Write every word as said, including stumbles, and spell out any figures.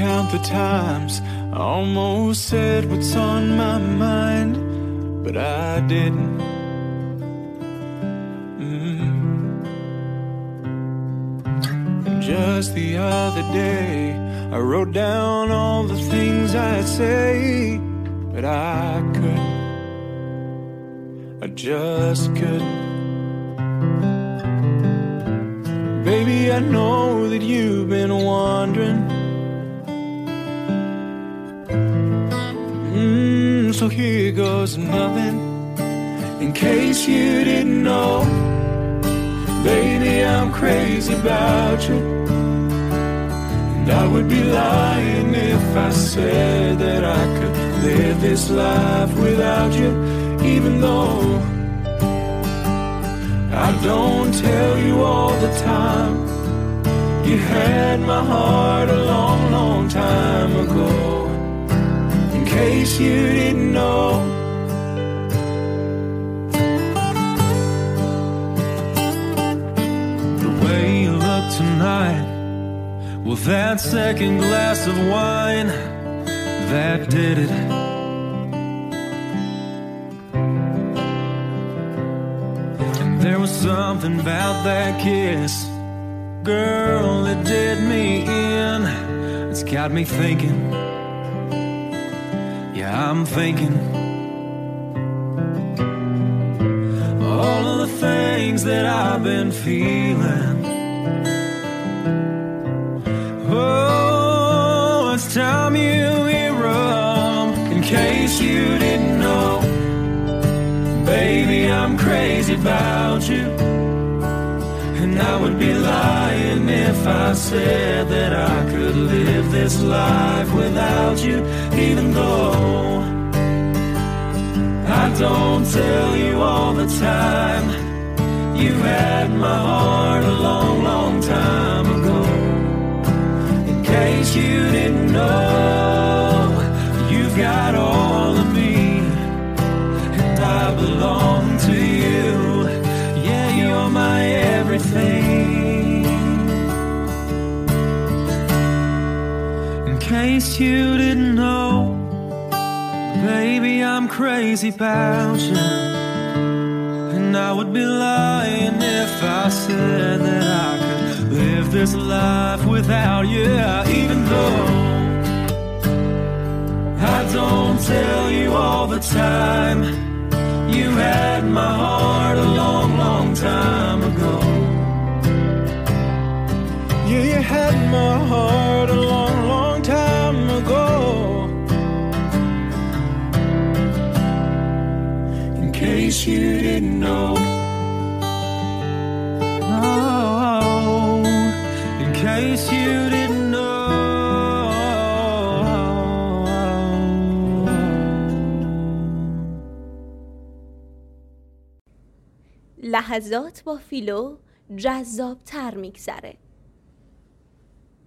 count the times I almost said what's on my mind, but I didn't. Mm. And just the other day, I wrote down all the things I'd say, but I couldn't. I just couldn't. Baby, I know that you've been wondering. Mm, so here goes nothing. In case you didn't know, baby, I'm crazy about you. And I would be lying if I said that I could live this life without you, even though I don't tell you all the time. You had my heart a long, long time ago. In case you didn't know. The way you look tonight, well, that second glass of wine, that did it. There was something about that kiss, girl, it did me in. It's got me thinking, yeah, I'm thinking all of the things that I've been feeling. Oh, it's time you hear 'em, in case you didn't know. Baby, I'm crazy about you, and I would be lying if I said that I could live this life without you, even though I don't tell you all the time. You had my heart a long, long time ago. In case you didn't know, you've got all of me, and I belong to you. Yeah, you're my everything. In case you didn't know, baby, I'm crazy about you, and I would be lying if I said that I could live this life without you, even though I don't tell you all the time. You had my heart a long, long time ago. Yeah, you had my heart a long, long time ago. In case you didn't know. Oh, in case you didn't know. لحظات با فیلو جذاب‌تر میگذره.